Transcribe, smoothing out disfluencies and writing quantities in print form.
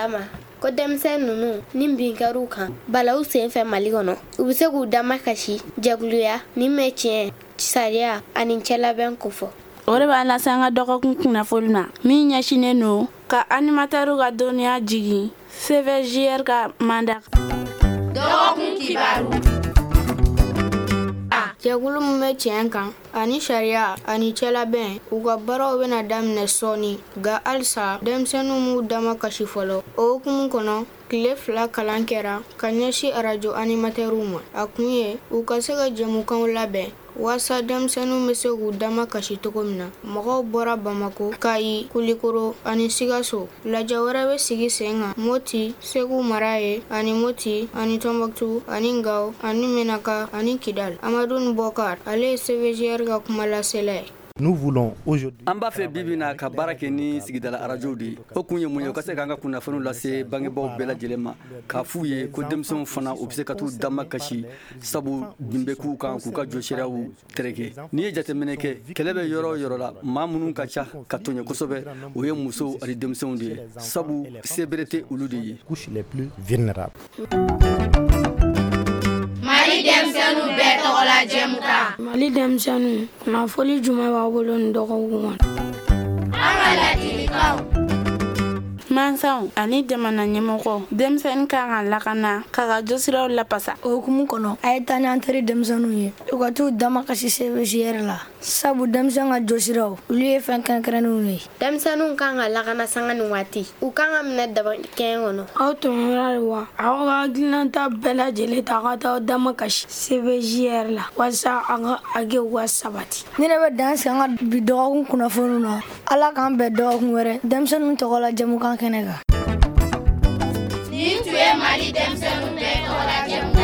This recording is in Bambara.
kalama ko denmisɛn ninnu ni bin kɛr'u kan balawu sen fɛ Mali kɔnɔ u bɛ se k'u dama kasi jɛkuluya ni mɛ tiɲɛ sariya ani cɛlabɛn kofɔ. O de b'a lase an ka dɔgɔkun kunnafoni ma min ɲɛsinnen don ka animatɛriw ka dɔnniya jigin CVJR ka manda. Dɔgɔkun kibaru. Jɛkulu min bɛ tiɲɛ kan ani sariya ani cɛlabɛn u ka baaraw bɛna daminɛ sɔɔni nka halisa denmisɛnninw m'u dama kasi fɔlɔ. O hukumu kɔnɔ tile 2 kalan kɛra ka ɲɛsin arajo animatɛriw ma. A kun ye u ka se ka jɛmukanw labɛn walasa denmisɛnninw bɛ se k'u dama kasi cogo min na. Mɔgɔw bɔra Bamako, Kayi, Kulikoro ani Sikaso. Lajɛ wɛrɛ bɛ sigi sen kan Moti, Segu Mara ye ani Moti ani Tombouctou ani Gao ani Menaka ani Kidal. Amadou Bokar ale ye CVJR ka kumalasela ye. Nous voulons aujourd'hui an b'a fɛ bibi na ka baara kɛ ni sigidala arajow de o kun ye mun ye o ka se k'an ka kunnafoniw lase bangebaaw bɛɛ lajɛlen ma k'a f'u ye ko denmisɛnw fana u bɛ se ka t'u dama kasi sabu bin bɛ k'u kan k'u ka jɔsiraw tereke n'i ye jateminɛ kɛ kɛlɛ bɛ yɔrɔ o yɔrɔ la maa minnu ka ca ka tɔɲɛ kosɛbɛ o ye musow ani denmisɛnw de ye sabu sebere tɛ olu de ye. couches les plus vulnérables. Mali denmisɛnninw bɛɛ tɔgɔ la jɛmukan. Mali denmisɛnninw kunnafoni jumɛn b'a bolo nin dɔgɔkun kɔnɔ? An ka ladilikanw. Mansaw ani jamana ɲɛmɔgɔ denmisɛnnin kan ka lakana k'a ka jɔsiraw lapasa. O hukumu kɔnɔ a ye taa ni an teri denmisɛnninw ye u ka t'u dama kasi CVJR la sabu denmisɛn ka jɔsiraw olu ye fɛn kɛrɛnkɛrɛnnenw ye. Denmisɛnninw kan ka lakana sanga ni waati u kan ka minɛ daba kɛɲɛ kɔnɔ. Aw tɔɲɔra de wa aw ka hakilinata bɛɛ lajɛlen ta ka taa dama kasi CVJR la walasa an ka hakiw ka sabati. Ne de bɛ dan sigi an ka bi dɔgɔkun kunnafoniw na Ala k'an bɛn dɔgɔkun wɛrɛ denmisɛnninw tɔgɔ la jɛmukan kɛnɛ kan. Nin tun ye Mali denmisɛnninw bɛɛ tɔgɔ la jɛmukan.